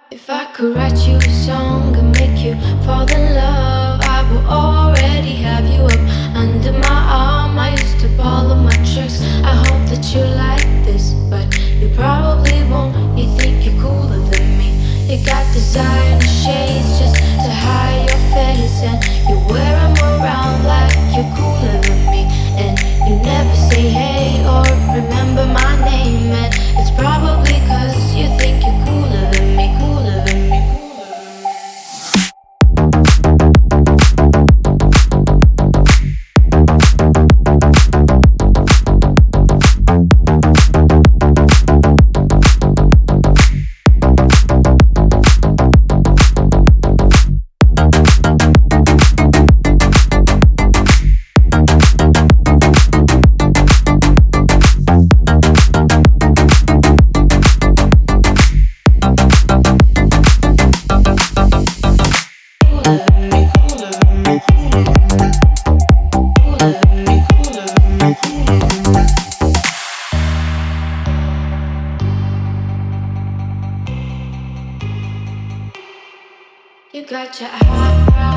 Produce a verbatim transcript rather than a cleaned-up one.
If I could write you a song and make you fall in love, I will already have you up under my arm. I used to all of my tricks. I hope that you like this, but you probably won't. You think you're cooler than me. You got designer shades just to hide your face, and you wear them around like you're cooler than me. And you never say hey or remember my name, and it's probably cause you think you're cooler than me, cooler than me. You got your eyebrows